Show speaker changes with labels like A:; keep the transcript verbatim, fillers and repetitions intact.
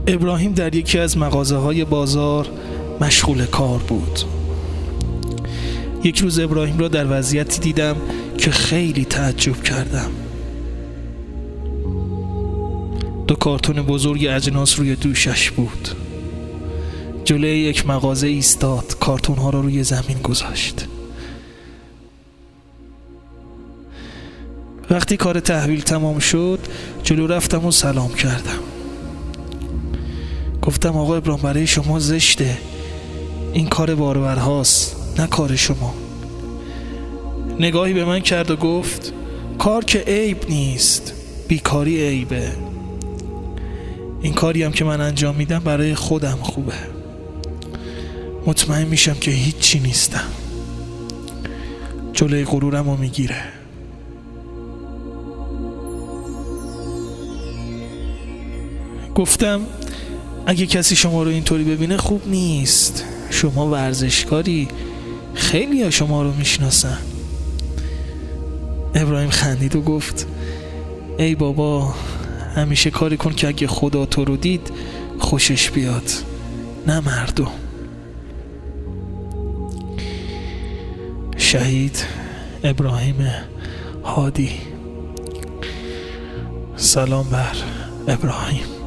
A: ابراهیم در یکی از مغازه‌های بازار مشغول کار بود. یک روز ابراهیم را در وضعیتی دیدم که خیلی تعجب کردم. دو کارتون بزرگ اجناس روی دوشش بود. جلوی یک مغازه ایستاد، کارتون‌ها را روی زمین گذاشت. وقتی کار تحویل تمام شد، جلو رفتم و سلام کردم. گفتم آقا ابراهیم برای شما زشته، این کار باربرهاست نه کار شما. نگاهی به من کرد و گفت کار که عیب نیست، بیکاری عیبه. این کاری هم که من انجام میدم برای خودم خوبه، مطمئن میشم که هیچی نیستم. جلوی غرورم رو میگیره. گفتم اگه کسی شما رو اینطوری ببینه خوب نیست، شما ورزشکاری، خیلی ها شما رو میشناسن. ابراهیم خندید و گفت ای بابا، همیشه کاری کن که اگه خدا تو رو دید خوشش بیاد، نه مردم. شهید ابراهیم هادی. سلام بر ابراهیم.